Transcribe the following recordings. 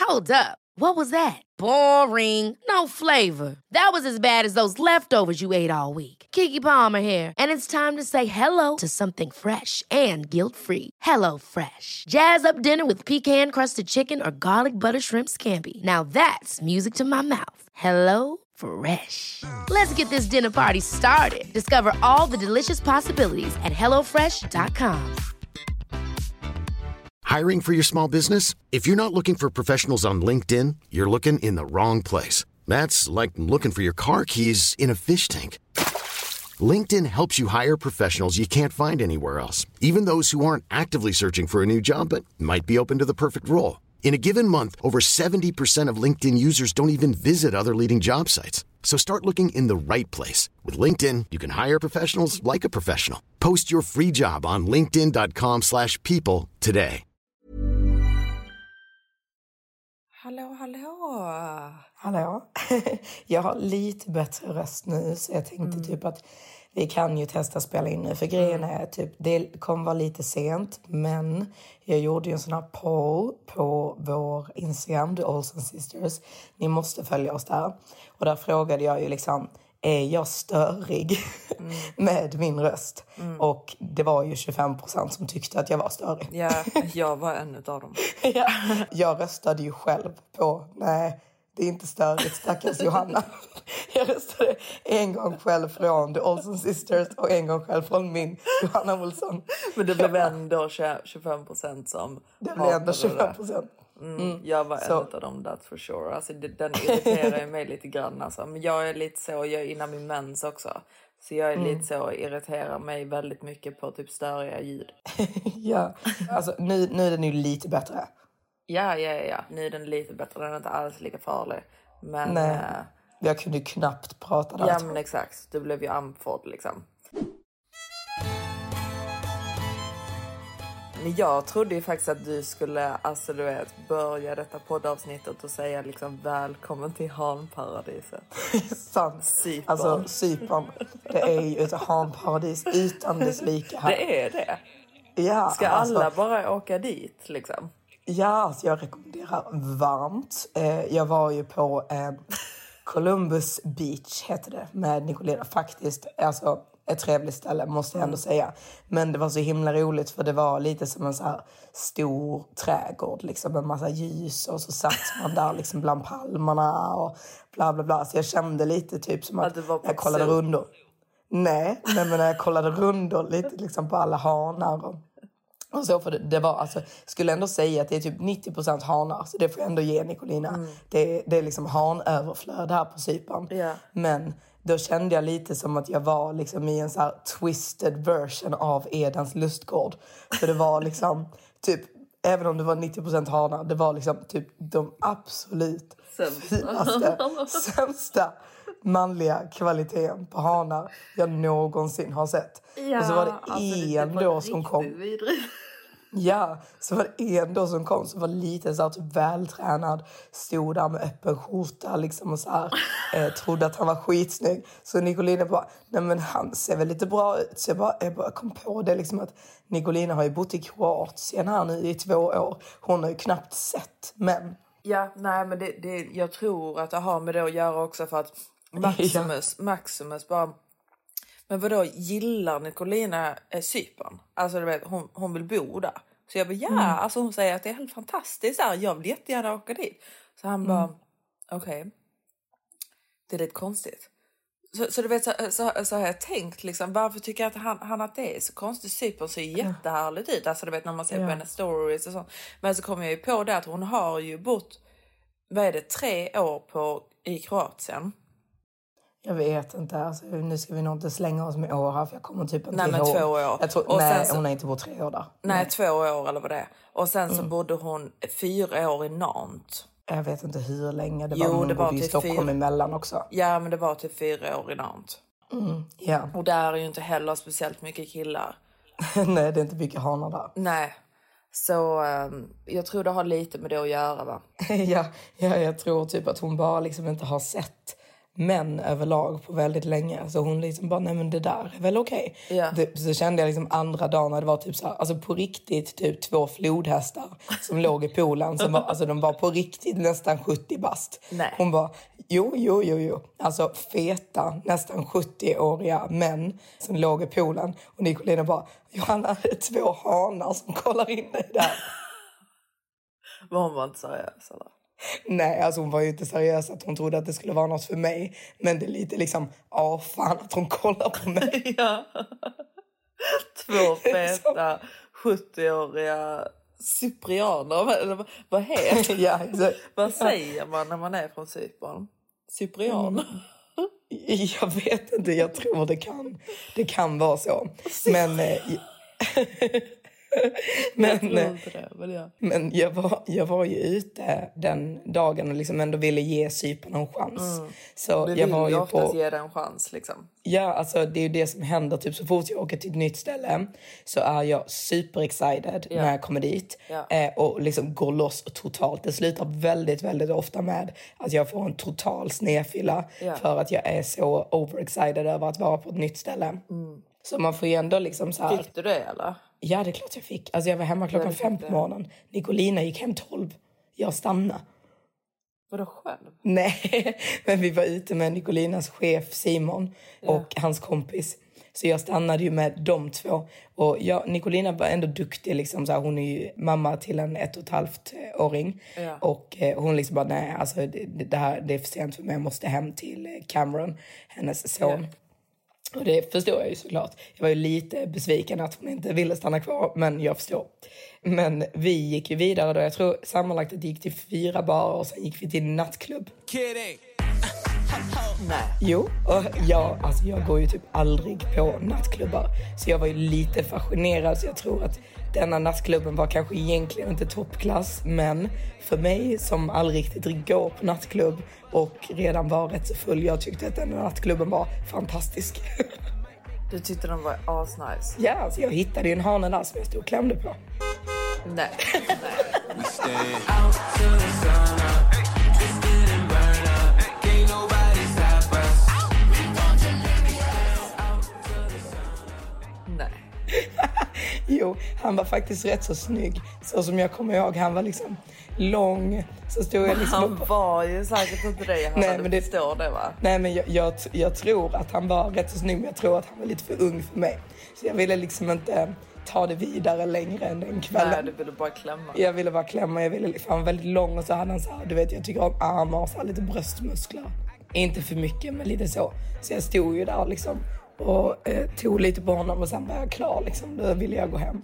Hold up. What was that? Boring. No flavor. That was as bad as those leftovers you ate all week. Keke Palmer here, and it's time to say hello to something fresh and guilt-free. Hello Fresh. Jazz up dinner with pecan-crusted chicken or garlic butter shrimp scampi. Now that's music to my mouth. Hello Fresh. Let's get this dinner party started. Discover all the delicious possibilities at hellofresh.com. Hiring for your small business? If you're not looking for professionals on LinkedIn, you're looking in the wrong place. That's like looking for your car keys in a fish tank. LinkedIn helps you hire professionals you can't find anywhere else, even those who aren't actively searching for a new job but might be open to the perfect role. In a given month, over 70% of LinkedIn users don't even visit other leading job sites. So start looking in the right place. With LinkedIn, you can hire professionals like a professional. Post your free job on linkedin.com/people today. Hallå. Jag har lite bättre röst nu, så jag tänkte typ att vi kan ju testa spela in nu. För grejen är typ, det kommer vara lite sent, men jag gjorde ju en sån här poll på vår Instagram, The Olsen Sisters. Ni måste följa oss där. Och där frågade jag ju liksom, är jag störig med min röst? Och det var ju 25% som tyckte att jag var störig. Ja, jag var en av dem. Ja, jag röstade ju själv på, nej, det är inte störigt, stackars Johanna. Jag röstade en gång själv från The Olsen Sisters och en gång själv från min Johanna Olsson. Men det blev ändå 25% som... Det blev ändå 25%. Jag var en av dem, that's for sure. Alltså, den irriterar ju mig lite grann. Alltså. Men jag är lite så, jag är innan min mens också. Så jag är lite så, irriterar mig väldigt mycket på typ störiga ljud. Ja, alltså nu är den ju lite bättre. Ja. Nu är den lite bättre, den är inte alls lika farlig. Men... Nej, jag kunde ju knappt prata där. Ja, men exakt. Du blev ju andfådd liksom. Men jag trodde ju faktiskt att du skulle, alltså du vet, börja detta poddavsnittet och säga liksom välkommen till Hanparadiset. Sant. Cypern. Alltså Cypern, det är ju ett hanparadis utan dess like här. Det är det. Ja, ska alla bara åka dit liksom? Ja, alltså jag rekommenderar varmt. Jag var ju på Columbus Beach, heter det, med Nicolina. Faktiskt, alltså ett trevligt ställe måste jag ändå säga. Men det var så himla roligt, för det var lite som en så här stor trädgård liksom, med massa ljus, och så satt man där liksom bland palmerna och bla bla bla. Så jag kände lite typ som att jag kollade rundor. Nej, men när jag kollade rundor lite liksom på alla hanar och så, för det var, alltså, skulle ändå säga att det är typ 90% hanar, så det får jag ändå ge Nicolina. Det är liksom hanöverflöd här på Cypern. Yeah. Men då kände jag lite som att jag var liksom i en så här twisted version av Edens lustgård. För det var liksom typ, även om det var 90% hanar, det var liksom typ de absolut sämsta manliga kvaliteten på hanar jag någonsin har sett. Ja, och så var det alltså, en då som kom. Ja, så var det en då som kom som var lite så här typ vältränad, stod där med öppen skjorta liksom och så här, trodde att han var skitsnygg. Så Nicolina bara, nej men han ser väl lite bra ut. Så jag bara kom på det liksom, att Nicolina har ju bott i Kroatien här nu i 2 år. Hon har ju knappt sett män. Ja, nej men det jag tror att det har med det att göra också, för att Maximus bara... Men vadå, gillar Nicolina Cypern? Alltså du vet, hon vill bo där. Så jag bara, alltså hon säger att det är helt fantastiskt där. Jag vill jättegärna åka dit. Så han bara, okej. Det är lite konstigt. Så du vet, så har jag tänkt liksom, varför tycker jag att han att det är så konstigt? Cypern ser jättehärligt ut. Alltså du vet, när man ser på hennes stories och sånt. Men så kommer jag ju på det att hon har ju bott, 3 år i Kroatien. Jag vet inte, alltså, nu ska vi nog inte slänga oss med år här, för jag kommer typ inte ihåg. Nej, men 2 år. Jag tror, och nej, sen hon är inte på 3 år där. Nej, 2 år eller vad det är. Och sen så bodde hon 4 år i Nantes. Jag vet inte hur länge. Det var bodde i Stockholm emellan också. Ja, men det var typ 4 år i Nantes. Ja. Och där är ju inte heller speciellt mycket killar. Nej, det är inte mycket hanar där. Nej. Så jag tror det har lite med det att göra, va? ja, jag tror typ att hon bara liksom inte har sett män överlag på väldigt länge. Så hon liksom bara, nej men det där är väl okej. Ja. Så kände jag liksom andra dagen när det var typ så här, alltså på riktigt typ 2 flodhästar som låg i poolen. Som var, alltså de var på riktigt nästan 70 bast. Nej. Hon bara, jo. Alltså feta, nästan 70-åriga män som låg i poolen. Och Nicolina bara, Johanna, det är 2 hanar som kollar in dig där. Men hon var inte seriös eller? Nej, alltså hon var ju inte seriös att hon trodde att det skulle vara något för mig. Men det är lite liksom, fan att hon kollar på mig. Ja. 2 feta 70-åriga cyprianer. Eller vad heter Ja, vad säger man när man är från Cypern? Cyprian? Jag vet inte, jag tror det kan vara så. Men men jag var ju ute den dagen och liksom ändå ville ge Cypern en chans. Så Du jag vill var ju ju oftast på... ge den en chans liksom. Ja, alltså det är ju det som händer. Typ så fort jag åker till ett nytt ställe så är jag super excited när jag kommer dit. Och liksom går loss totalt. Det slutar väldigt, väldigt ofta med att jag får en total snedfylla. För att jag är så overexcited över att vara på ett nytt ställe. Så man får ju ändå liksom så här... Fick du det eller? Ja, det är klart jag fick. Alltså jag var hemma klockan 5 på morgonen. Nicolina gick hem 12. Jag stannade. Vadå själv? Nej, men vi var ute med Nicolinas chef Simon och hans kompis. Så jag stannade ju med de 2. Och Nicolina var ändå duktig. Liksom, så här, hon är ju mamma till en 1,5-åring. Ja. Och hon liksom bara, nej, alltså, det är för sent för mig. Jag måste hem till Cameron, hennes son. Ja. Och det förstår jag ju såklart. Jag var ju lite besviken att hon inte ville stanna kvar, men jag förstår. Men vi gick ju vidare då. Jag tror sammanlagt att det gick till 4 barer och sen gick vi till en nattklubb. Nej. Jo, och jag går ju typ aldrig på nattklubbar. Så jag var ju lite fascinerad, så jag tror att denna nattklubben var kanske egentligen inte toppklass. Men för mig som aldrig riktigt går på nattklubb och redan var rätt så full, jag tyckte att den nattklubben var fantastisk. Du tyckte den var asnice? Ja, alltså jag hittade ju en hane där som jag stod och klämde på. Nej. Jo, han var faktiskt rätt så snygg. Så som jag kommer ihåg, han var liksom lång. Så stod jag liksom han var ju säkert inte det. Nej, men det står det, va? Nej, men jag tror att han var rätt så snygg. Men jag tror att han var lite för ung för mig. Så jag ville liksom inte ta det vidare längre än den kvällen. Nej, du ville bara klämma. Jag ville bara klämma. Han var väldigt lång och så hade han så här, du vet, jag tycker om armar och så här, lite bröstmuskler. Inte för mycket, men lite så. Så jag stod ju där liksom och tog lite på honom och sen var jag klar liksom. Då ville jag gå hem.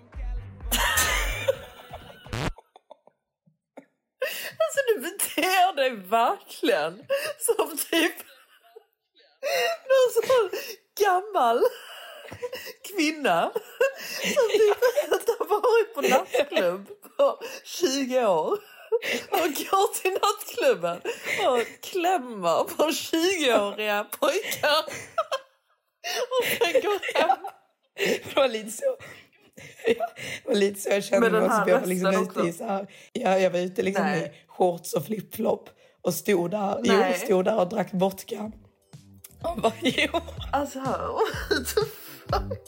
Alltså du beter dig verkligen som typ någon sån gammal kvinna som typ inte har varit på nattklubb på 20 år. Och går till nattklubben och klämmer på 20-åriga pojkar. Och sen går hem. Det var lite så. Och lite så jag kände mig också. Jag var liksom ute i så här. Ja, jag var ute liksom i shorts och flip-flop. Och stod där och drack vodka. Och bara, jo. Alltså, what the fuck?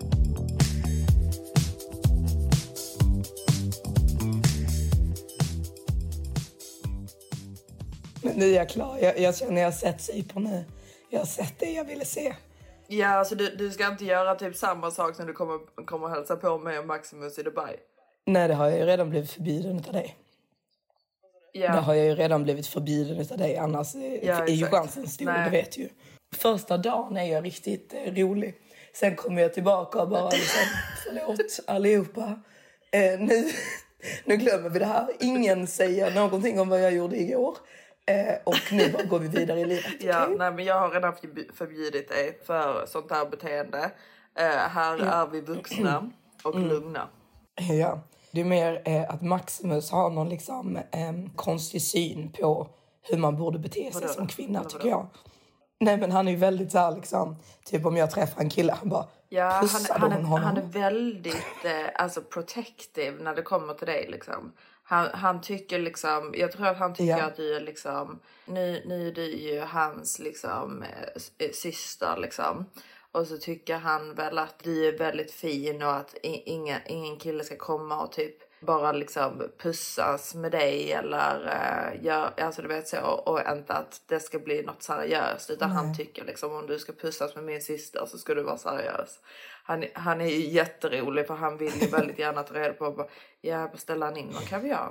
Men nu är jag klar. Jag känner jag har sett Cypern nu. Jag har sett det jag ville se. Ja, alltså du ska inte göra typ samma sak när du kommer hälsa på mig och Maximus i Dubai. Nej, det har jag ju redan blivit förbjuden av dig. Ja. Det har jag ju redan blivit förbjuden av dig. Annars är ju chansen stor, det vet ju. Första dagen är jag riktigt rolig. Sen kommer jag tillbaka och bara liksom, förlåt allihopa. Nu glömmer vi det här. Ingen säger någonting om vad jag gjorde igår. Och nu bara går vi vidare i livet. Ja, okay? Nej, men jag har redan förbjudit dig för sånt här beteende. Här är vi vuxna och lugna. Ja, det är mer att Maximus har någon liksom konstig syn på hur man borde bete sig som kvinna, tycker jag. Nej, men han är ju väldigt så här liksom, typ om jag träffar en kille, han bara pussar honom. Han är väldigt alltså protective när det kommer till dig liksom. Han tycker liksom, jag tror att han tycker att du är liksom, nu är du ju hans liksom syster liksom. Och så tycker han väl att du är väldigt fin och att ingen kille ska komma och typ bara liksom pussas med dig eller alltså du vet så, och inte att det ska bli något seriöst, utan han tycker liksom om du ska pussas med min syster så ska du vara seriös. Han är ju jätterolig, för han vill ju väldigt gärna ta reda på beställa han in och kaviar.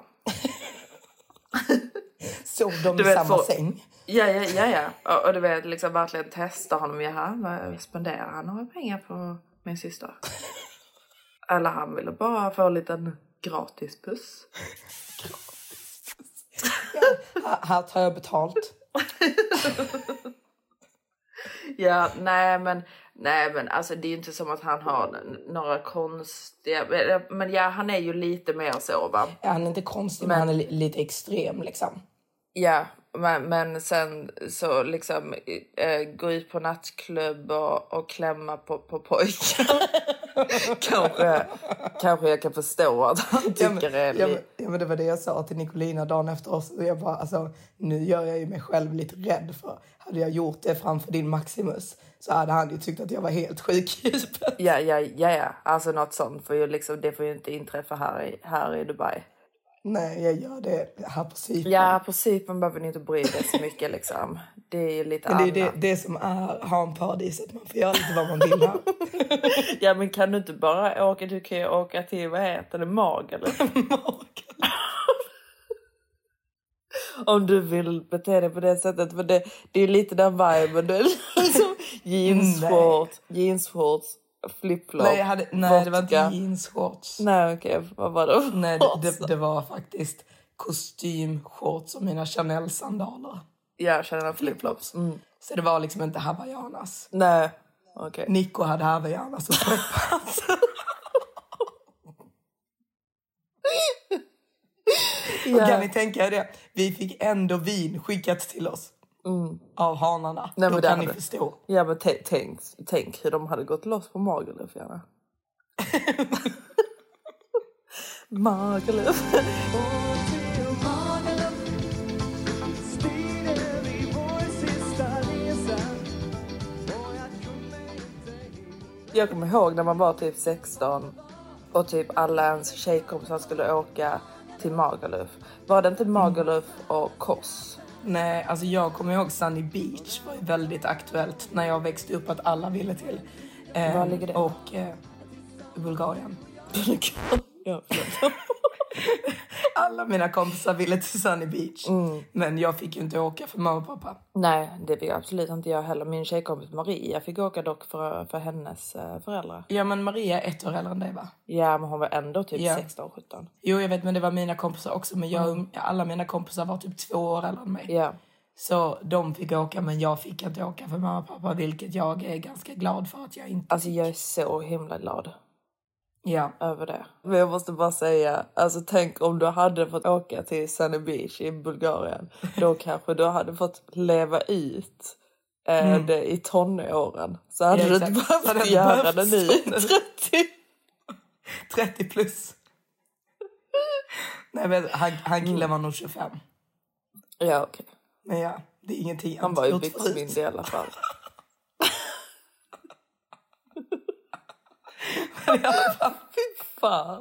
Sov de i samma säng? Ja. Och du vet liksom verkligen testa honom. Spenderar han några pengar på min syster? Eller han ville bara få en liten gratis puss. Här tar jag betalt. Ja, nej men alltså det är ju inte som att han har några konstiga, men ja, han är ju lite mer så, va? Ja, han är inte konstig, men han är lite extrem liksom. Ja, men sen så liksom gå ut på nattklubb och klämma på pojkar. kanske jag kan förstå att han tycker det är men det var det jag sa till Nicolina dagen efter oss. Jag bara, alltså, nu gör jag ju mig själv lite rädd, för hade jag gjort det framför din Maximus så hade han ju tyckt att jag var helt sjuk i huvudet. Ja. Alltså något sånt, för liksom, det får ju inte inträffa här i Dubai. Nej, jag gör det här på Cypern. Ja, på Cypern behöver ni inte bry dig så mycket liksom. Det är lite annat. Men det är det som är hamparadiset. Man får göra lite vad man vill här. Ja, men kan du inte bara åka? Du kan ju åka till, vad heter det, Magaluf. Om du vill bete dig på det sättet. För det är ju lite den viben. Du är liksom jeansshorts, flipflop. Nej, det var inte jeansshorts. Nej, okej. Vad var det? Nej, det var faktiskt kostymshorts och mina Chanel-sandaler. Ja, Chanel flipflops. Så det var liksom inte hawaiianas. Nej, okej. Nico hade hawaiianas och sweatpants. Och kan ni tänka er det? Vi fick ändå vin skickat till oss. Av hanarna. Nej, då kan ni förstå. Ja, men tänk hur de hade gått loss på Magaluf, gärna. Magaluf. Jag kommer ihåg när man var typ 16 och typ alla ens tjejkompisar skulle åka till Magaluf. Var det inte Magaluf och Kos? Nej, alltså jag kommer ihåg Sunny Beach var väldigt aktuellt när jag växte upp, att alla ville till. Var ligger det? Och Bulgarien. Ja, alla mina kompisar ville till Sunny Beach. Men jag fick ju inte åka för mamma och pappa. Nej, det fick absolut inte jag heller. Min tjejkompis Maria fick åka dock för hennes föräldrar. Ja, men Maria är 1 år äldre än dig, va? Ja, men hon var ändå typ 16-17. Jo, jag vet, men det var mina kompisar också. Men alla mina kompisar var typ 2 år äldre än mig. Ja. Så de fick åka, men jag fick inte åka för mamma och pappa. Vilket jag är ganska glad för att jag inte Alltså jag är så himla glad. Ja. Över det. Men jag måste bara säga, alltså tänk om du hade fått åka till Sunny Beach i Bulgarien. Då kanske du hade fått leva ut det i tonåren. Så hade du inte behövt göra det nu. 30 plus. Nej, men han killen var nog 25. Ja, okej. Men ja, det är ingenting. Han var ju byxmyndig i alla fall. Fy fan.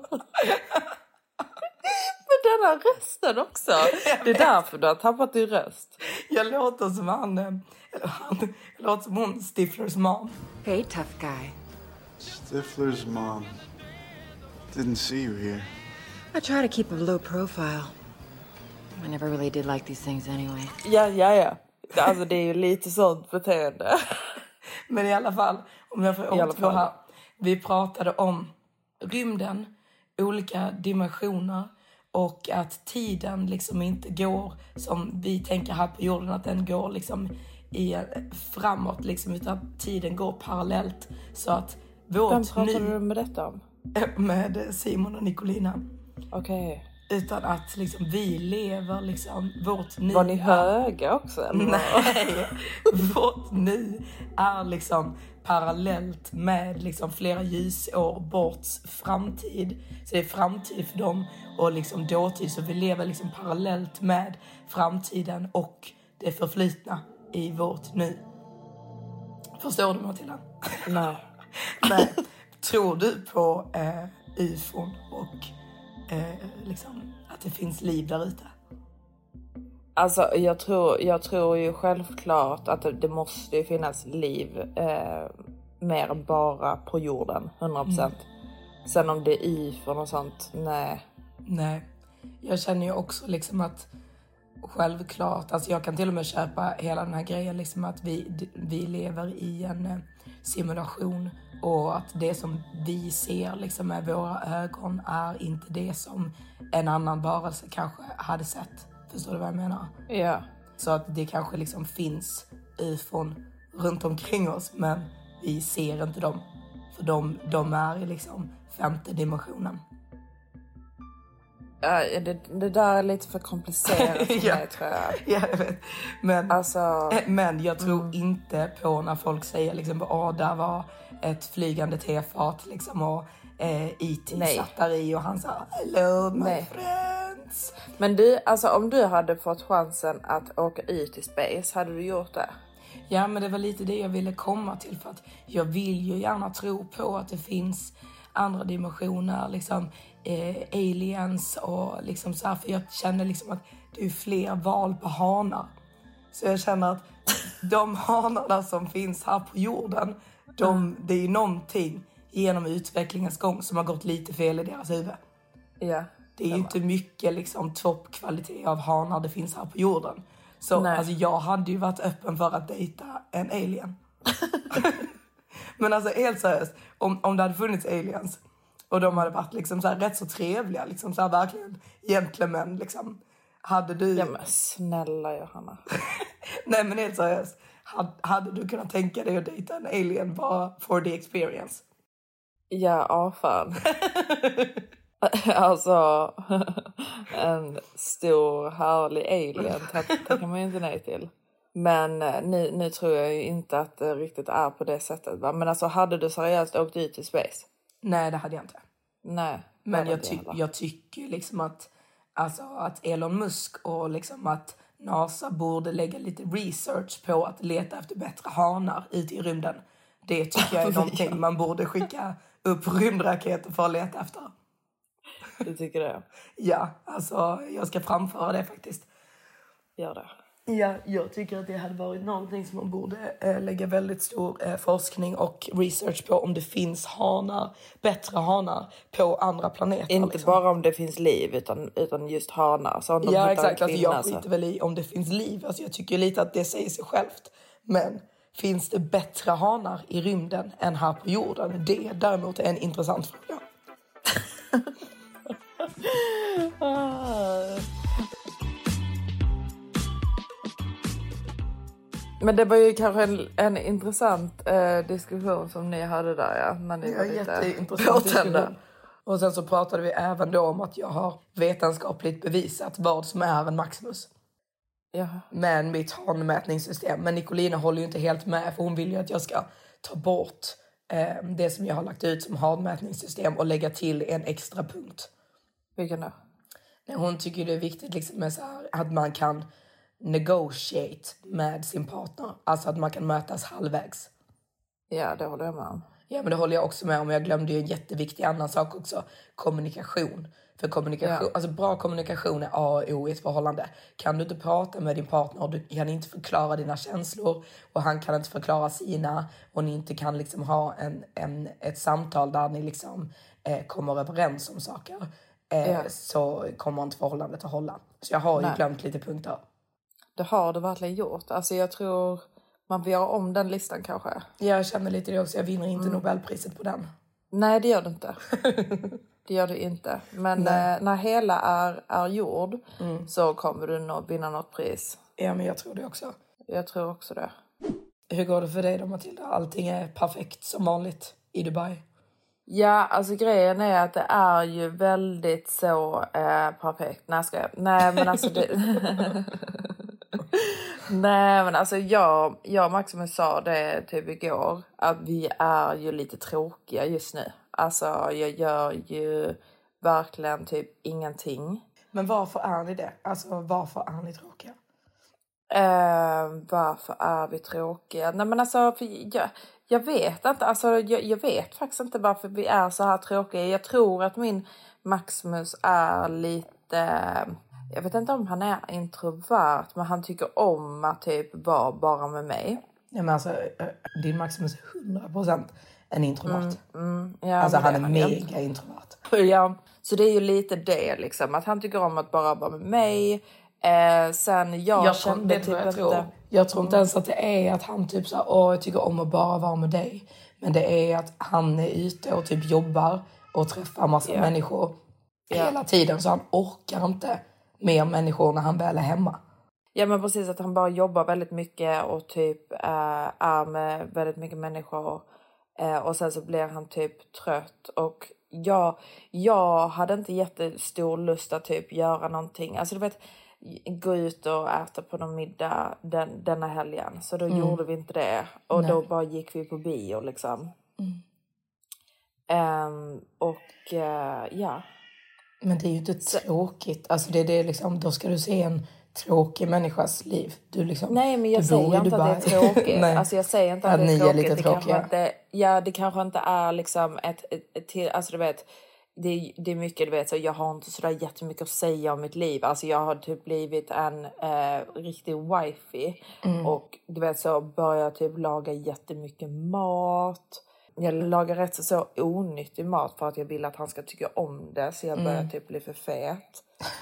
Men den här rösten också. Det är därför du har tappat din röst. Jag låter som han låter som hon, Stiflers mom. Hey, tough guy. Stifler's mom. Didn't see you here. I try to keep a low profile. I never really did like these things anyway. Ja. Alltså det är ju lite sånt beteende. Men i alla fall, om jag får återgå här. Vi pratade om rymden, olika dimensioner och att tiden liksom inte går som vi tänker här på jorden, att den går liksom framåt liksom, utan tiden går parallellt, så att vem pratar du med detta om? Med Simon och Nicolina. Okej. Utan att liksom, vi lever liksom vårt nu. Var ni höga också? Eller? Nej, vårt nu är liksom parallellt med liksom flera ljusår bort framtid. Så det är framtid för dem och liksom dåtid. Så vi lever liksom parallellt med framtiden och det förflutna i vårt nu. Förstår du, Matilda? Nej. Nej. Tror du på UFOn och liksom att det finns liv där ute? Alltså jag tror ju självklart att det måste finnas liv mer än bara på jorden, 100%. Sen om det är UFOn och sånt, nej. Nej, jag känner ju också liksom att självklart, alltså jag kan till och med köpa hela den här grejen liksom att vi lever i en simulation och att det som vi ser liksom med våra ögon är inte det som en annan varelse kanske hade sett. Förstår du vad jag menar? Ja. Så att det kanske liksom finns UFOn runt omkring oss, men vi ser inte dem. För de är i liksom 5:e dimensionen. Det där är lite för komplicerat för mig, tror jag. Ja, jag vet. Men jag tror inte på när folk säger liksom, där var ett flygande tefat liksom, och E.T. satt där i och han sa hello my friends. Men du, alltså om du hade fått chansen att åka ut i space, hade du gjort det? Ja, men det var lite det jag ville komma till, för att jag vill ju gärna tro på att det finns andra dimensioner, liksom aliens och liksom så här, för jag känner liksom att det är fler val på hanar. Så jag känner att de hanarna som finns här på jorden, det är ju någonting genom utvecklingens gång som har gått lite fel i deras huvud. Ja. Det är ju inte mycket liksom toppkvalitet av hanar det finns här på jorden. Så alltså, jag hade ju varit öppen för att dejta en alien. Men alltså helt seriöst, om det hade funnits aliens och de hade varit liksom så här rätt så trevliga, liksom så här verkligen gentlemen liksom. Hade du... Ja men snälla Johanna. Nej men helt seriöst, hade du kunnat tänka dig att dejta en alien bara for the experience? Ja, fan. Alltså, en stor härlig alien tackar man ju inte nej till. Men nu tror jag ju inte att det riktigt är på det sättet. Va? Men alltså, hade du seriöst åkt ut i space? Nej, det hade jag inte. Nej. Men jag tycker liksom att Elon Musk och liksom att NASA borde lägga lite research på att leta efter bättre hanar ute i rymden. Det tycker jag är någonting man borde skicka upp rymdraketer för att leta efter. Du tycker det? Ja, alltså jag ska framföra det faktiskt. Gör det. Ja, jag tycker att det hade varit någonting som man borde lägga väldigt stor forskning och research på, om det finns bättre hanar på andra planeter. Inte liksom. Bara om det finns liv, utan just hanar. Så om ja, exakt. Alltså, jag skiter väl i om det finns liv. Alltså, jag tycker lite att det säger sig självt. Men finns det bättre hanar i rymden än här på jorden? Det däremot är en intressant fråga. Men det var ju kanske en intressant diskussion som ni hade där, ja. När ni var jätteintressant diskussion. Och sen så pratade vi även då om att jag har vetenskapligt bevisat vad som är en Maximus. Ja. Med mitt handmätningssystem. Men Nicolina håller ju inte helt med, för hon vill ju att jag ska ta bort det som jag har lagt ut som handmätningssystem och lägga till en extra punkt. Vilken då? Hon tycker det är viktigt liksom med så här, att man kan negotiate med sin partner. Alltså att man kan mötas halvvägs. Ja, det håller jag med om. Ja, men det håller jag också med om. Jag glömde ju en jätteviktig annan sak också. Kommunikation. För kommunikation, alltså bra kommunikation är A och O i ett förhållande. Kan du inte prata med din partner och du kan inte förklara dina känslor och han kan inte förklara sina, och ni inte kan liksom ha ett samtal där ni liksom kommer överens om saker, så kommer inte förhållandet att hålla. Så jag har ju glömt lite punkter. Det har du verkligen gjort. Alltså jag tror man vill göra om den listan kanske. Jag känner lite det också. Jag vinner inte Nobelpriset på den. Nej, det gör du inte. Det gör du inte. Men när hela är gjord så kommer du nog vinna något pris. Ja, men jag tror det också. Jag tror också det. Hur går det för dig då, Matilda? Allting är perfekt som vanligt i Dubai? Ja, alltså grejen är att det är ju väldigt så perfekt. Nej, ska jag? Nej, men alltså det... Nej, men alltså jag och Maximus sa det typ igår. Att vi är ju lite tråkiga just nu. Alltså jag gör ju verkligen typ ingenting. Men varför är ni det? Alltså varför är ni tråkiga? Varför är vi tråkiga? Nej, men alltså för jag vet inte. Alltså jag vet faktiskt inte varför vi är så här tråkiga. Jag tror att min Maximus är lite... Jag vet inte om han är introvert, men han tycker om att typ vara bara med mig. Ja, men alltså din Maximus är 100% en introvert. Ja, alltså han är han mega introvert. Ja, så det är ju lite det liksom. Att han tycker om att bara vara med mig. Sen jag kände Jag tror inte ens att det är att han typ så här, jag tycker om att bara vara med dig. Men det är att han är ute och typ jobbar och träffar massa människor hela tiden. Så han orkar inte mer människor när han väl är hemma. Ja, men precis, att han bara jobbar väldigt mycket och typ är med väldigt mycket människor. Och sen så blir han typ trött. Och jag hade inte jättestor lust att typ göra någonting. Alltså du vet, gå ut och äta på någon middag denna helgen. Så då gjorde vi inte det. Och då bara gick vi på bio liksom. Ja. Men det är ju inte tråkigt. Alltså det är liksom, då ska du se en tråkig människas liv. Du liksom, nej, men jag säger inte att det är tråkigt. Alltså jag säger inte att det är tråkigt. Lite tråkiga. Det kanske inte är liksom ett till, alltså du vet, det är mycket, du vet, så jag har inte sådär jättemycket att säga om mitt liv. Alltså jag har typ blivit en riktig wifey. Och du vet, så börjar jag typ laga jättemycket mat. Jag lagar rätt så onyttig mat för att jag vill att han ska tycka om det. Så jag börjar typ bli för fet.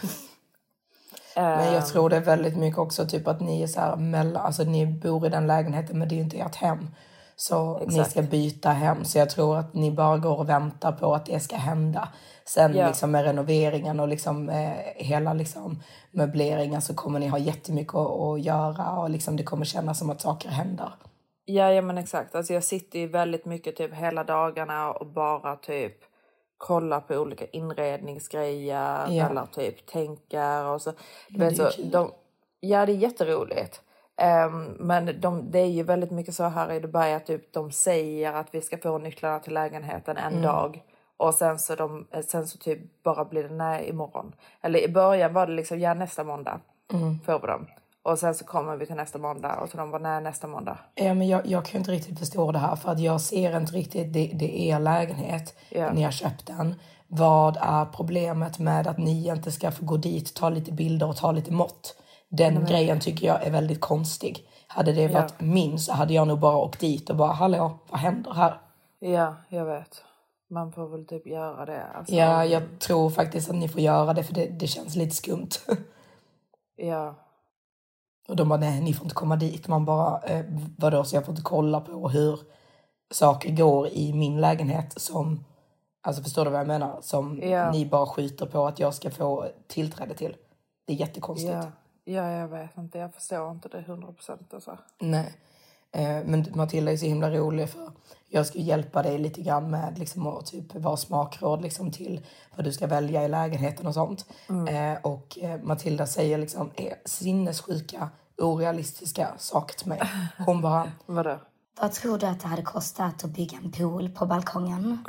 Men jag tror det är väldigt mycket också typ att ni är så här mellan, alltså ni bor i den lägenheten men det är ju inte ert hem. Så ni ska byta hem. Så jag tror att ni bara går och väntar på att det ska hända. Sen liksom med renoveringen och liksom hela liksom möbleringen så kommer ni ha jättemycket att göra. Och liksom det kommer kännas som att saker händer. Ja, men exakt. Alltså jag sitter ju väldigt mycket typ hela dagarna och bara typ kollar på olika inredningsgrejer eller typ tänker och så. Vet, så det är jätteroligt. Men det är ju väldigt mycket så här i Dubai att typ de säger att vi ska få nycklarna till lägenheten en dag. Och sen så typ bara blir det nej imorgon. Eller i början var det liksom nästa måndag får vi dem. Och sen så kommer vi till nästa måndag. Och så de var nästa måndag. Ja, men jag kan inte riktigt förstå det här. För att jag ser inte riktigt, det är er lägenhet. Ni har köpt den. Vad är problemet med att ni inte ska få gå dit, ta lite bilder och ta lite mått? Den grejen tycker jag är väldigt konstig. Hade det varit min så hade jag nog bara åkt dit och bara, hallå, vad händer här? Ja, jag vet. Man får väl typ göra det. Alltså. Ja, jag tror faktiskt att ni får göra det för det känns lite skumt. Ja. Och de bara, nej, ni får inte komma dit. Man bara, vadå, så jag får inte kolla på hur saker går i min lägenhet som, alltså förstår du vad jag menar? Som ni bara skjuter på att jag ska få tillträde till. Det är jättekonstigt. Ja, jag vet inte. Jag förstår inte det 100% alltså. Nej. Men Matilda är så himla rolig för jag ska hjälpa dig lite grann med liksom, att typ vara smakråd liksom, till vad du ska välja i lägenheten och sånt. Och Matilda säger liksom sinnessjuka, orealistiska saker till mig. Hon bara... Vadå? Vad tror du att det hade kostat att bygga en pool på balkongen?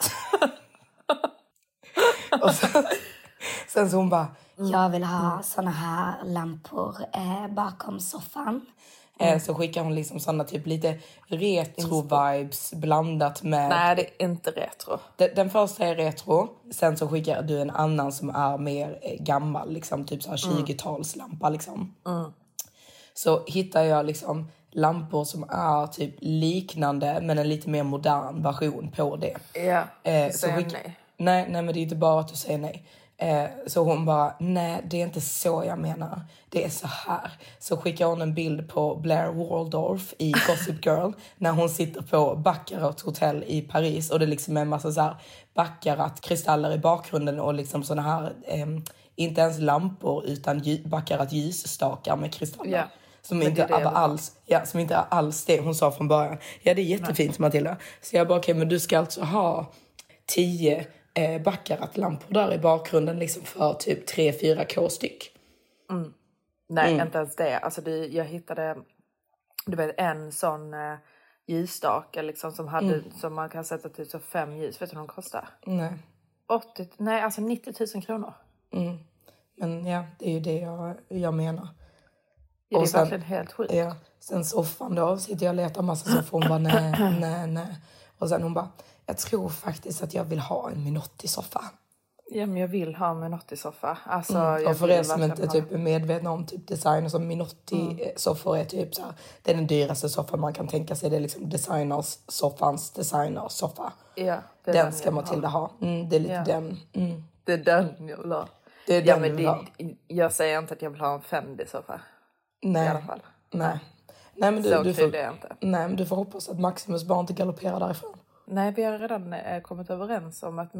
Och sen så hon bara... Jag vill ha såna här lampor bakom soffan. Så skickar hon liksom såna typ lite retro-vibes blandat med... Nej, det är inte retro. Den första är retro. Sen så skickar du en annan som är mer gammal. Liksom, typ så här 20-talslampa liksom. Så hittar jag liksom lampor som är typ liknande men en lite mer modern version på det. Ja, så nej. Nej, men det är inte bara att du säger nej. Så hon bara, nej, det är inte så jag menar. Det är så här. Så skickar hon en bild på Blair Waldorf i Gossip Girl när hon sitter på Baccarat hotell i Paris. Och det liksom är en massa så här Baccarat-kristaller i bakgrunden och liksom såna här, inte ens lampor utan Baccarat ljusstakar med kristaller. Yeah. Som inte alls det hon sa från början. Ja, det är jättefint, Matilda. Så jag bara, okej, men du ska alltså ha 10 Baccarat-lampor där i bakgrunden liksom för typ 3-4K styck. Nej, inte ens det. Alltså jag hittade, du vet, en sån ljusstake liksom, som man kan sätta typ så 5 ljus. Vet du vad de kostar? Nej. Alltså 90 000 kronor. Men ja, det är ju det jag menar. Ja, det är verkligen helt sjukt. Ja, sen soffan då sitter jag och letar massa soffor. Hon bara nej. Och sen hon bara, jag tror faktiskt att jag vill ha en Minotti-soffa. Ja, men jag vill ha en Minotti-soffa. Alltså, och för er som inte typ är medvetna om typ design, som Minotti-soffor är typ så här, det är den dyraste soffan man kan tänka sig. Det är liksom soffans designersoffa. Ja, den ska Matilda ha. Det är lite den. Det är den jag vill ha. Det är den du vill ha. Jag säger inte att jag vill ha en Fendi-soffa. Nej. I alla fall. Nej, men du får, är inte. Nej, men du får hoppas att Maximus barn inte galopperar därifrån. Nej, vi har redan kommit överens om att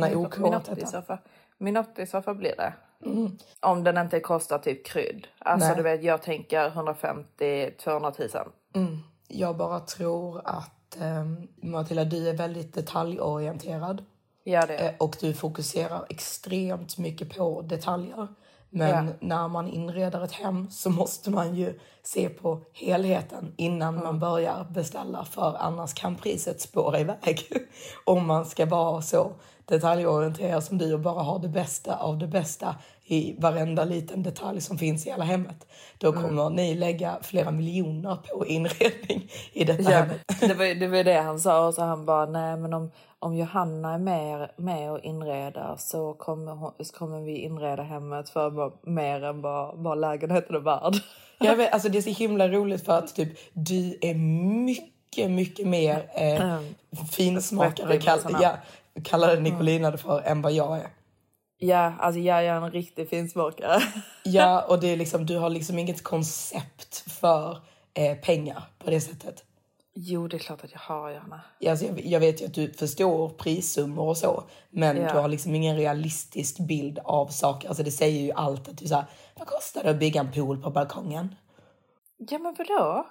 Minotti-soffa blir det. Om den inte kostar typ krydd. Alltså du vet, jag tänker 150-200 000. Jag bara tror att Matilda, du är väldigt detaljorienterad. Ja, det. Och du fokuserar extremt mycket på detaljer. Men när man inreder ett hem så måste man ju se på helheten innan man börjar beställa. För annars kan priset spåra iväg. Om man ska vara så detaljorienterad som du och bara ha det bästa av det bästa i varenda liten detalj som finns i hela hemmet. Då kommer ni lägga flera miljoner på inredning i detta hemmet. Det var det han sa. Och så han bara, nej men om Johanna är med och inreder så kommer vi inreda hemmet för mer än vad lägenheten är värd. Jag vet, alltså det är så himla roligt för att typ, du är mycket, mycket mer finsmakare. Kallade Nicolina det för än vad jag är. Ja, alltså jag är en riktig finsmakare. Ja, och det är liksom, du har liksom inget koncept för pengar på det sättet. Jo, det är klart att jag har, Johanna. Alltså, jag vet ju att du förstår prissummor och så. Men du har liksom ingen realistisk bild av saker. Alltså det säger ju allt att du säger, vad kostar det att bygga en pool på balkongen? Ja, men vadå?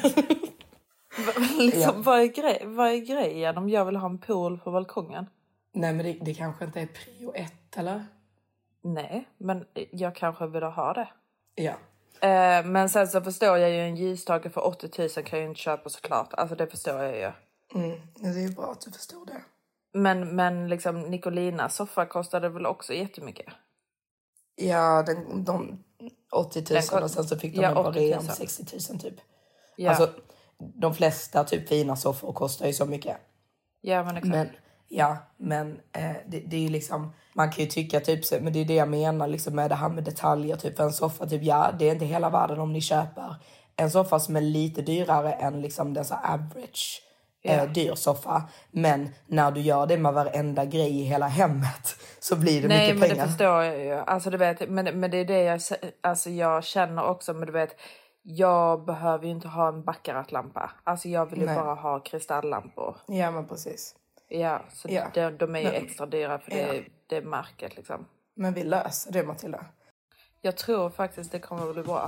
Vad är grejen om jag vill ha en pool på balkongen? Nej, men det kanske inte är prio 1, eller? Nej, men jag kanske vill ha det. Ja. Men sen så förstår jag ju en ljusstake för 80 000 kan jag ju inte köpa såklart. Alltså det förstår jag ju. Det är ju bra att du förstår det. Men liksom Nicolinas soffa kostade väl också jättemycket? Ja, de 80 000 och sen så fick de en bara 60 000 typ. Ja. Alltså de flesta typ fina soffor kostar ju så mycket. Ja, men exakt. Men det är ju liksom, man kan ju tycka typ så, men det är det jag menar liksom med det här med detaljer typ. För en soffa typ, det är inte hela världen om ni köper en soffa som är lite dyrare än liksom den så average dyr soffa. Men när du gör det med varenda grej i hela hemmet så blir det mycket pengar. Nej, men det förstår jag ju. Alltså du vet, men det är det jag känner också, men du vet, jag behöver ju inte ha en Baccarat-lampa. Alltså jag vill ju bara ha kristalllampor. Ja, men precis. Ja, så de är ju extra dyra för det är märket liksom. Men vi löser det, Matilda. Jag tror faktiskt det kommer att bli bra.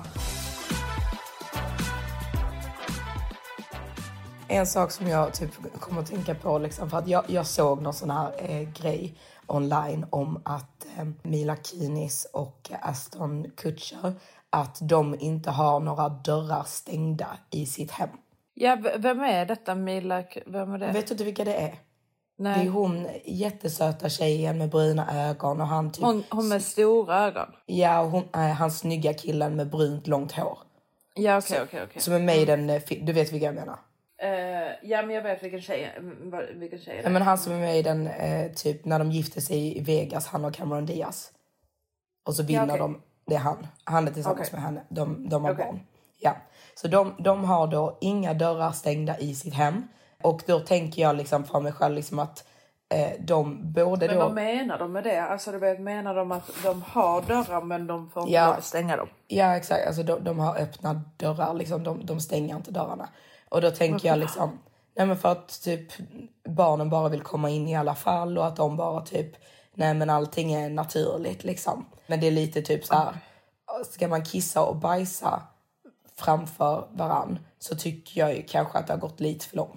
En sak som jag typ kommer att tänka på liksom, för att jag såg någon sån här grej online om att Mila Kunis och Ashton Kutcher, att de inte har några dörrar stängda i sitt hem. Ja, vem är detta Mila? Vem är det? Vet du inte vilka det är? Nej. Det är hon jättesöta tjejen med bruna ögon och han typ... Hon med stora ögon? Ja, och hon är han snygga killen med brunt långt hår. Ja, okej. Som är med i den... Du vet vilka jag menar? Ja, men jag vet vilken tjej det är. Ja, men han som är med i den typ när de gifte sig i Vegas, han och Cameron Diaz. Och så vinner de... Det är han. Han är tillsammans med henne. De har barn. Ja. Så de har då inga dörrar stängda i sitt hem. Och då tänker jag liksom för mig själv liksom att de både men då... vad menar de med det? Alltså du vet, menar de att de har dörrar men de får inte lov att stänga dem? Ja, exakt. Alltså de har öppna dörrar liksom. De stänger inte dörrarna. Och då tänker jag liksom... Nej, men för att typ barnen bara vill komma in i alla fall. Och att de bara typ... Nej, men allting är naturligt liksom. Men det är lite typ så här... Ska man kissa och bajsa framför varann så tycker jag ju kanske att det har gått lite för långt.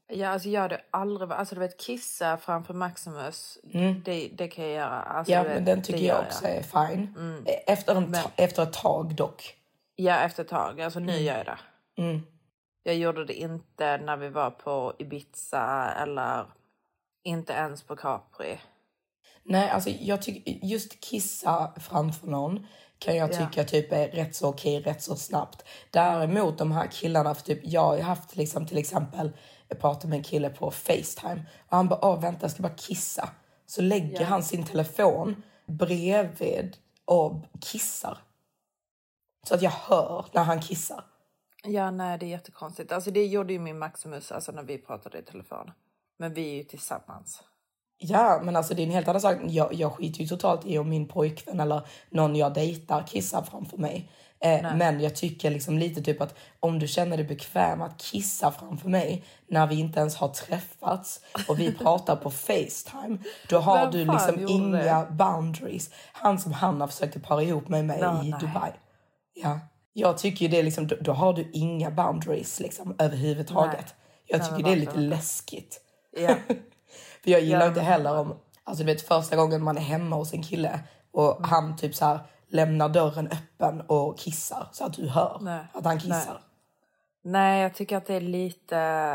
Ja, alltså jag hade aldrig... Alltså du vet, kissa framför Maximus. Det kan jag göra. Alltså, Ja, du vet, men den tycker jag också är fine. Efter ett tag dock. Ja, efter ett tag. Alltså nu gör jag det. Jag gjorde det inte när vi var på Ibiza eller inte ens på Capri. Nej, alltså jag tycker just kissa framför någon kan jag tycka typ är rätt så okej, rätt så snabbt. Däremot de här killarna, för typ jag har haft liksom till exempel, jag pratade med en kille på FaceTime och han bara, vänta jag ska bara kissa. Så lägger han sin telefon bredvid och kissar. Så att jag hör när han kissar. Ja, nej det är jättekonstigt. Alltså det gjorde ju min Maximus alltså när vi pratade i telefon. Men vi är ju tillsammans. Ja, men alltså det är en helt annan sak. Jag skiter ju totalt i om min pojkvän eller någon jag dejtar kissar framför mig. Men jag tycker liksom lite typ att om du känner dig bekväm att kissa framför mig när vi inte ens har träffats och vi pratar på FaceTime, då har du liksom inga boundaries. Han som Hanna försökte para ihop med mig i Dubai. Ja, jag tycker ju det liksom, då har du inga boundaries liksom överhuvudtaget. Jag tycker det är lite läskigt. Ja. För jag gillar inte heller om, alltså du vet första gången man är hemma hos en kille och han typ så här lämnar dörren öppen och kissar så att du hör att han kissar. Nej, jag tycker att det är lite,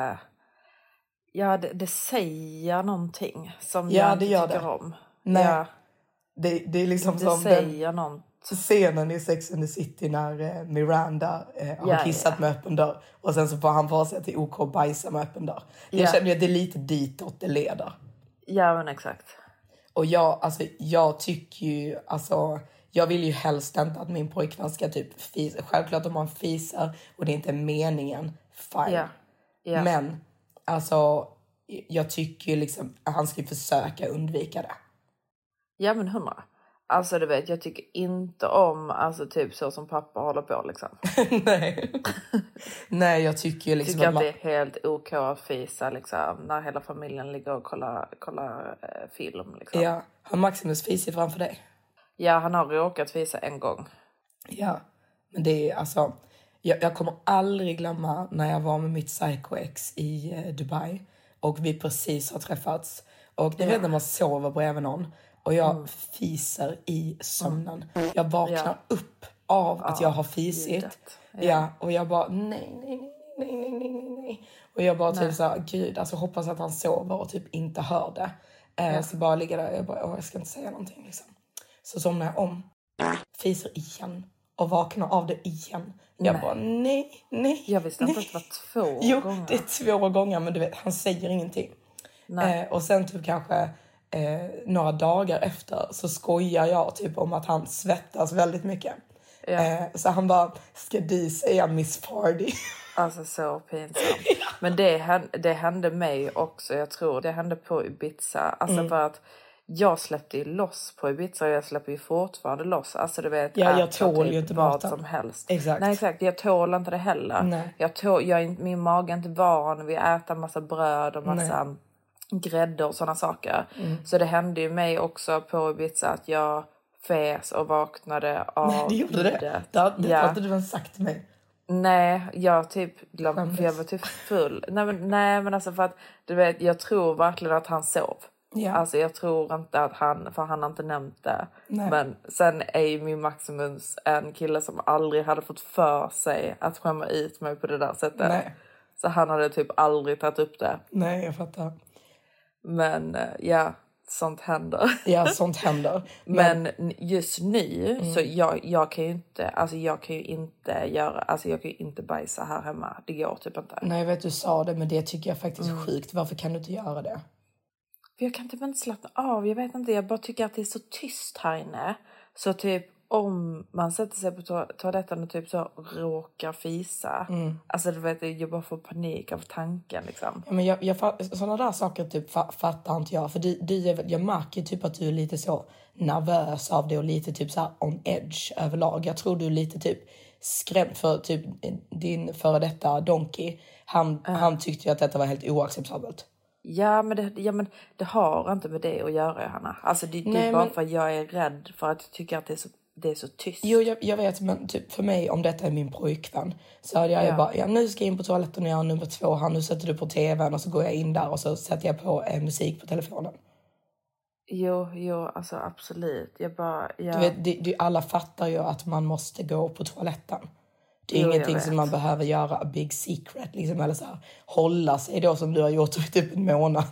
ja det säger någonting som jag inte tycker om. Nej, ja. det är liksom det som säger något. Scenen i Sex and the City när Miranda har kissat med öppen dörr och sen så får han vara sig till OK bajsa med öppen dörr. Jag känner ju att det är lite ditåt det leder. Ja, men exakt. Och jag tycker ju, alltså jag vill ju helst inte att min pojkvän ska typ fisa. Självklart om man fisar och det inte är meningen, fine. Ja. Men alltså jag tycker ju liksom att han ska försöka undvika det. Ja, men 100. Alltså du vet, jag tycker inte om alltså typ så som pappa håller på liksom. Nej, jag tycker ju liksom att det är helt OK att fisa liksom när hela familjen ligger och kollar film liksom. Ja, har Maximus fisit framför dig? Ja, han har råkat fisa en gång. Ja, men det är alltså, jag kommer aldrig glömma när jag var med mitt psycho-ex i Dubai och vi precis har träffats och det vet när man sover bredvid någon. Och jag fiser i sömnen. Jag vaknar upp av att jag har fisit. Ja, och jag bara nej. Och jag bara typ så här, gud, alltså hoppas att han sover och typ inte hör det. Så bara ligger där, jag bara, jag ska inte säga någonting liksom. Så somnar jag om, fiser igen och vaknar av det igen. Jag bara, nej. Jag visste inte att det var 2 gånger. Jo, det är 2 gånger, men du vet, han säger ingenting. Och sen typ kanske några dagar efter så skojar jag typ om att han svettas väldigt mycket. Så han bara, ska du säga Miss Party? Alltså så pinsamt. Men det hände mig också. Jag tror det hände på Ibiza. Alltså för att jag släppte ju loss på Ibiza och jag släpper ju fortfarande loss. Alltså du vet, jag tål ju inte vad som helst. Exakt. Nej, exakt. Jag tål inte det heller. Min mage är inte van vid att äta massa bröd och massa grädde och sådana saker. Så det hände ju mig också på Ibiza att jag fes och vaknade av det gjorde det. Det har inte du väl sagt till mig. Nej, jag typ glömde, för jag var typ full. Nej men alltså för att du vet, jag tror verkligen att han sov. Alltså jag tror inte att för han har inte nämnt det. Men sen är ju min Maximus en kille som aldrig hade fått för sig att skämma ut mig på det där sättet. Så han hade typ aldrig tagit upp det. Nej, jag fattar. Men sånt händer. Ja, sånt händer. Men just nu så jag kan ju inte, alltså jag kan ju inte bajsa här hemma. Det går typ inte. Nej, jag vet du sa det, men det tycker jag faktiskt är sjukt. Varför kan du inte göra det? För jag kan typ inte slappna av. Jag vet inte, jag bara tycker att det är så tyst här inne. Så typ om man sätter sig på toaletten och typ så råkar fisa. Alltså du vet, jag bara får panik av tanken liksom. Ja, men sådana där saker typ fattar inte jag. För jag märker typ att du är lite så nervös av det och lite typ så här on edge överlag. Jag tror du är lite typ skrämd för typ din före detta Donkey. Han tyckte ju att detta var helt oacceptabelt. Ja men det har inte med det att göra, Hanna. Alltså det är bara för att jag är rädd för att jag tycker att det är så det är så tyst. Jo, jag vet, men typ för mig, om detta är min pojkvän, så hade jag ju bara, nu ska jag in på toaletten och göra nummer 2 här, nu sätter du på tvn och så går jag in där och så sätter jag på musik på telefonen. Jo, alltså absolut. Du vet, alla fattar ju att man måste gå på toaletten. Det är ingenting som man behöver göra a big secret, liksom, eller så här, hålla sig då som du har gjort i typ en månad.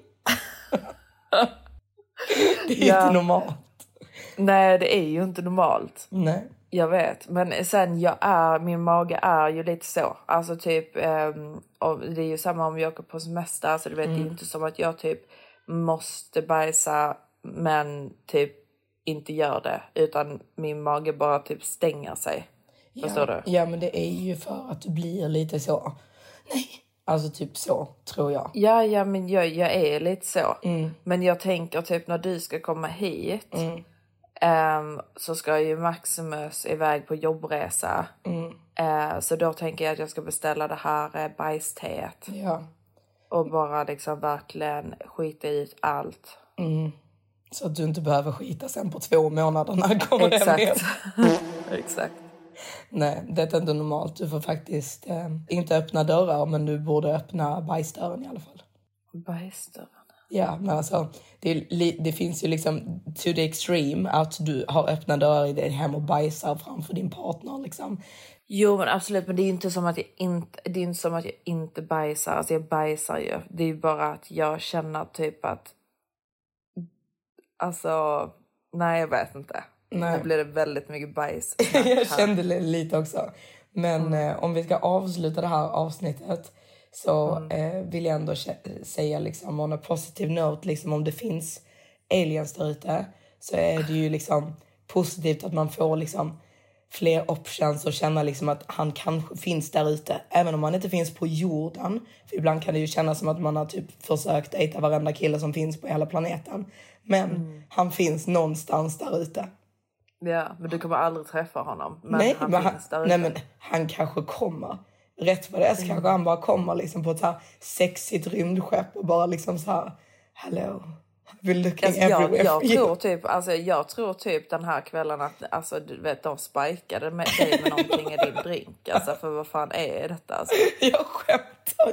Det är inte normalt. Nej, det är ju inte normalt. Nej. Jag vet, men sen min mage är ju lite så. Alltså typ, och det är ju samma om jag åker på semester. Alltså du vet, det är ju inte som att jag typ måste bajsa men typ inte gör det. Utan min mage bara typ stänger sig. Förstår du? Ja, men det är ju för att du blir lite så. Nej, alltså typ så, tror jag. Ja, men jag är lite så. Men jag tänker typ när du ska komma hit... så ska ju Maximus iväg på jobbresa. Så då tänker jag att jag ska beställa det här bajsteet. Ja. Och bara liksom verkligen skita ut allt. Så att du inte behöver skita sen på 2 månader när det kommer hem. Exakt. Nej, det är inte normalt. Du får faktiskt inte öppna dörrar, men du borde öppna bajsdörren i alla fall. Bajsdörren? Ja, men alltså det finns ju liksom to the extreme att du har öppna dörrar i ditt hem och bajsar framför din partner liksom. Jo, men absolut, men det är inte som att jag inte bajsar. Alltså jag bajsar ju. Det är ju bara att jag känner typ att alltså nej, jag vet inte. Nej. Nu blir det väldigt mycket bajs. Jag kände det lite också. Men om vi ska avsluta det här avsnittet så vill jag ändå säga liksom on a positive note, liksom om det finns aliens där ute så är det ju liksom positivt att man får liksom fler options och känna liksom att han kanske finns där ute. Även om han inte finns på jorden. För ibland kan det ju kännas som att man har typ försökt dejta varenda kille som finns på hela planeten. Men han finns någonstans där ute. Ja, men du kommer aldrig träffa honom. Men Nej, han men finns där ute. Nej, men han kanske kommer. Rätt vad det är så kanske han bara kommer liksom på ett så här sexigt rymdskepp och bara liksom så här, hello, we're looking everywhere. Jag tror typ den här kvällen att alltså, du vet, de spikade med dig med någonting i din drink. Alltså, för vad fan är detta? Alltså? Jag skämtar.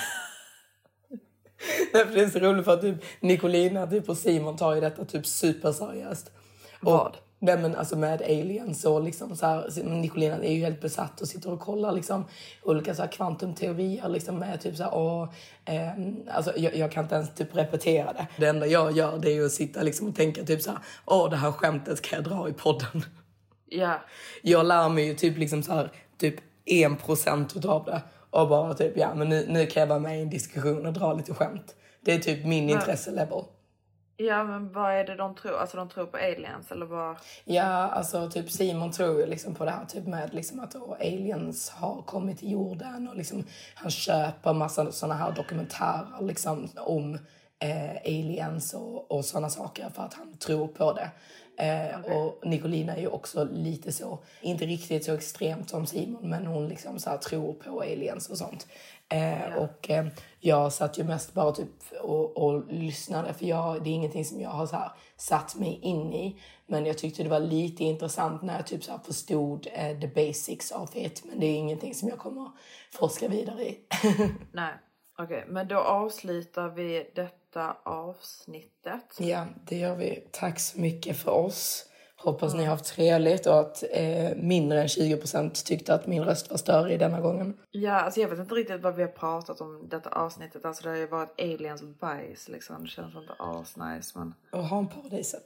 Det är så roligt för att typ Nicolina typ, och Simon tar ju detta typ superseriöst. Vad? Nej, men alltså med aliens och liksom så här, Nicolina är ju helt besatt och sitter och kollar liksom olika så här kvantumteorier liksom med typ så här, och alltså jag kan inte ens typ repetera det. Det enda jag gör det är ju att sitta liksom och tänka typ så här, det här skämtet ska jag dra i podden. Ja. Jag lär mig ju typ liksom så här typ 1% av det och bara typ men nu kan jag vara med i en diskussion och dra lite skämt. Det är typ min intresselevel. Ja, men vad är det de tror? Alltså de tror på aliens eller vad? Ja, alltså typ Simon tror ju liksom på det här typ med liksom att aliens har kommit till jorden och liksom han köper massa såna här dokumentärer liksom om aliens och såna saker för att han tror på det. Okay. Och Nicolina är ju också lite så, inte riktigt så extremt som Simon, men hon liksom så här tror på aliens och sånt. Och jag satt ju mest bara typ och lyssnade, för det är ingenting som jag har så här satt mig in i, men jag tyckte det var lite intressant när jag typ så här förstod the basics of it, men det är ingenting som jag kommer forska vidare i. Nej, okej, men då avslutar vi detta avsnittet. Ja, det gör vi. Tack så mycket för oss. Hoppas ni har haft trevligt och att mindre än 20% tyckte att min röst var större denna gången. Ja, alltså jag vet inte riktigt vad vi har pratat om detta avsnittet. Alltså det har ju varit aliens och bajs liksom. Det känns inte asnice, men... Och ha en paradiset.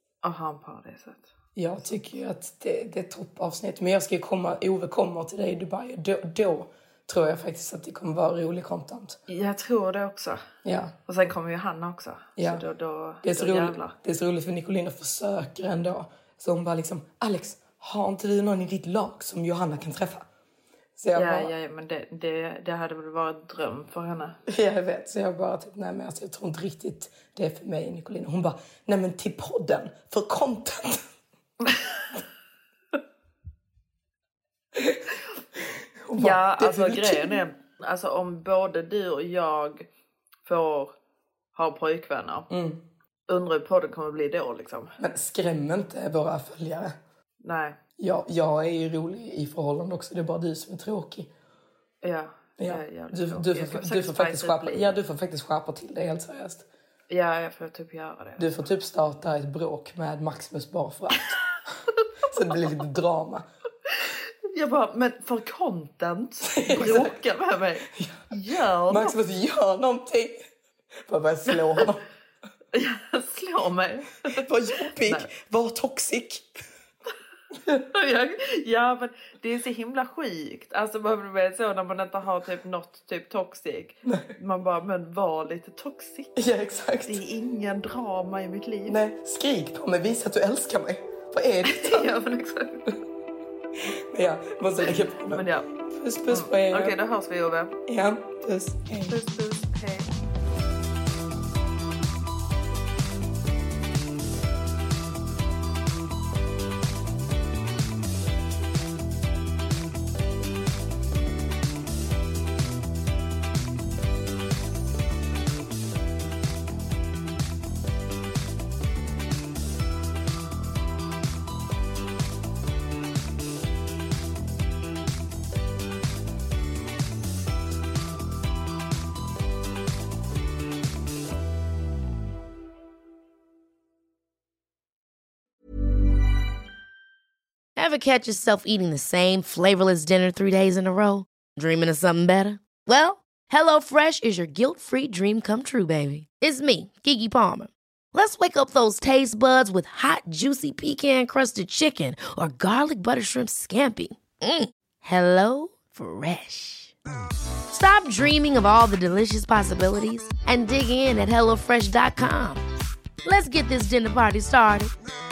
Jag tycker ju att det är toppavsnitt. Men jag ska ju Ove kommer till dig i Dubai. Då tror jag faktiskt att det kommer vara rolig content. Jag tror det också. Ja. Och sen kommer ju Hanna också. Ja. Så då det är så roligt för Nicolina försöker ändå. Så hon bara liksom, Alex, har inte du någon i ditt lag som Johanna kan träffa? Så jag men det hade väl varit en dröm för henne. Ja, jag vet. Så jag bara typ, nej men alltså, jag tror inte riktigt det är för mig, Nicolina. Hon bara, nej men till podden, för content. Bara, ja, alltså grejen är, alltså om både du och jag får ha pojkvänner, undrar hur podden kommer bli då liksom. Men skräm inte våra följare. Nej. Jag är ju rolig i förhållande också. Det är bara du som är tråkig. Ja. Du får faktiskt skärpa till det helt seriöst. Ja, jag får typ göra det. Du får typ starta ett bråk med Maximus bara för att. Så det blir lite drama. Jag bara, men för content bråka med mig. Gör Maximus, gör någonting. Bara börja slå honom. Slå mig. Var jobbig, var toxic. Ja, men det är så himla sjukt. Alltså man blir så när man inte har typ något typ toxic. Man bara, men var lite toxic. Ja, exakt. Det är ingen drama i mitt liv. Nej, skrik på mig, visa att du älskar mig. Vad är det? Ja, men exakt. Ja, måste lägga på mig. Men ja. Puss på er. Okej, då hörs vi, Ove. Ja, puss. Hej. Puss, hej. Ever catch yourself eating the same flavorless dinner 3 days in a row? Dreaming of something better? Well, HelloFresh is your guilt-free dream come true, baby. It's me, Keke Palmer. Let's wake up those taste buds with hot, juicy pecan-crusted chicken or garlic butter shrimp scampi. Hello Fresh. Stop dreaming of all the delicious possibilities and dig in at HelloFresh.com. Let's get this dinner party started.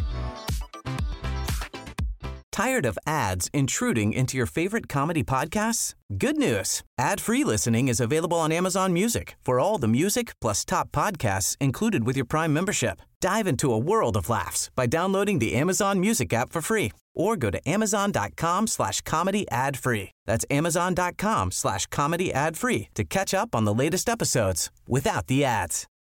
Tired of ads intruding into your favorite comedy podcasts? Good news. Ad-free listening is available on Amazon Music for all the music plus top podcasts included with your Prime membership. Dive into a world of laughs by downloading the Amazon Music app for free or go to amazon.com/comedy ad-free. That's amazon.com/comedy ad-free to catch up on the latest episodes without the ads.